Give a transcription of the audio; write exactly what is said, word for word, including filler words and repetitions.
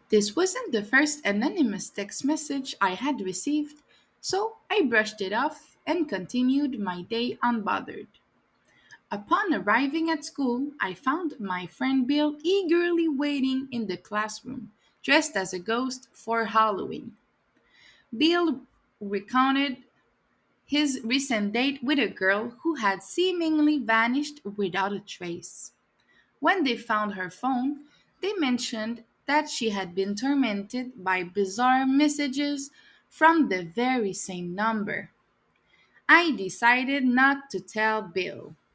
This wasn't the first anonymous text message I had received, so I brushed it off and continued my day unbothered. Upon arriving at school, I found my friend Bill eagerly waiting in the classroom, dressed as a ghost for Halloween. Bill recounted his recent date with a girl who had seemingly vanished without a trace. When they found her phone, they mentioned that she had been tormented by bizarre messages from the very same number. I decided not to tell Bill.